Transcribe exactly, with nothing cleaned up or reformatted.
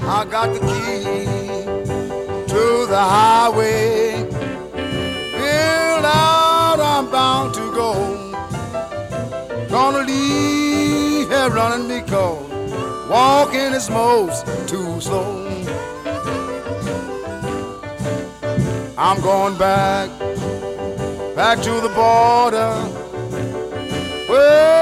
I got the key to the highway. Build out, I'm bound to go. Gonna leave here running because walking is most too slow. I'm going back, back to the border. Well,